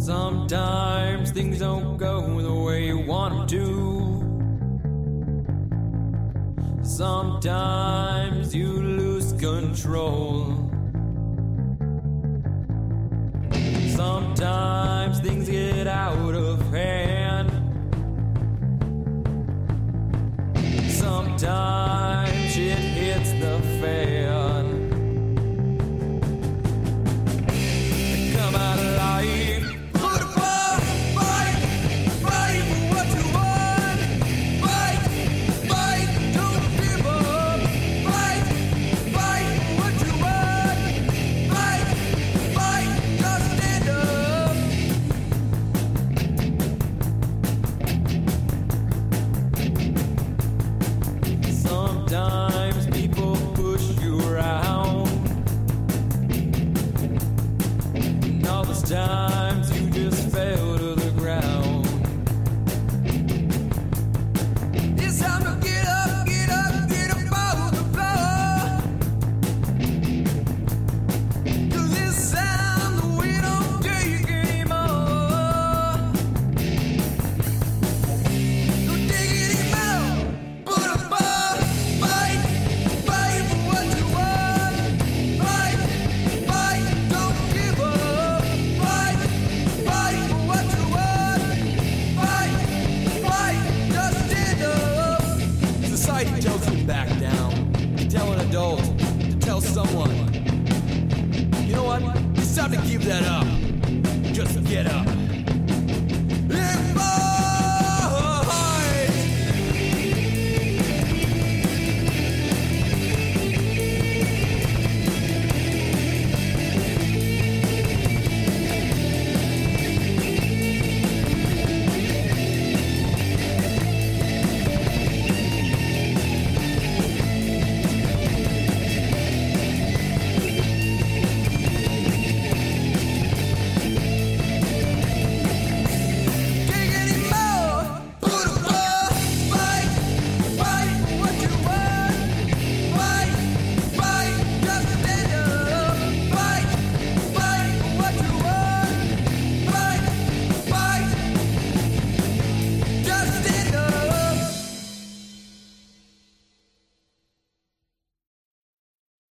Sometimes things don't go the way you want them to. Sometimes you lose control. Sometimes things get out of hand. Sometimes shit hits the fan. Come out alive. Put a fight for what you want. Fight, don't give up. Fight for what you want. Fight, just stand up. Sometimes people push you around, and all those times you just fell to the ground. It's time to get up off the floor. 'Cause this time we don't take anymore. Don't take it anymore. Put a fight for what you want. Fight, don't give up. Fight for what you want. Fight, just stand up. Society tells you to back down. Tell an adult to tell someone. You know what? It's time to give that up. Just get up.